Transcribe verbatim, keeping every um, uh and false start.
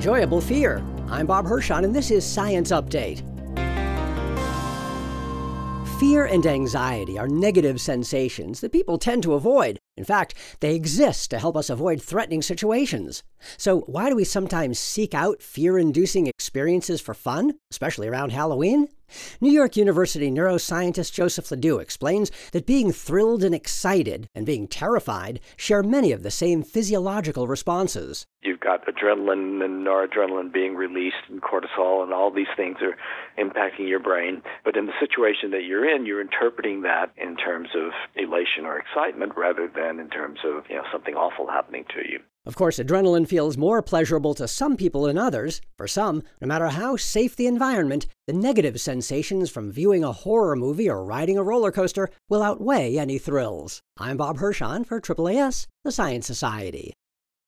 enjoyable fear. I'm Bob Hirschon, and this is Science Update. Fear and anxiety are negative sensations that people tend to avoid. In fact, they exist to help us avoid threatening situations. So why do we sometimes seek out fear-inducing experiences for fun, especially around Halloween? New York University neuroscientist Joseph Ledoux explains that being thrilled and excited and being terrified share many of the same physiological responses. You've got adrenaline and noradrenaline being released and cortisol, and all these things are impacting your brain. But in the situation that you're in, you're interpreting that in terms of elation or excitement rather than in terms of, you know, something awful happening to you. Of course, adrenaline feels more pleasurable to some people than others. For some, no matter how safe the environment, the negative sensations from viewing a horror movie or riding a roller coaster will outweigh any thrills. I'm Bob Hirschon for A A A S, the Science Society.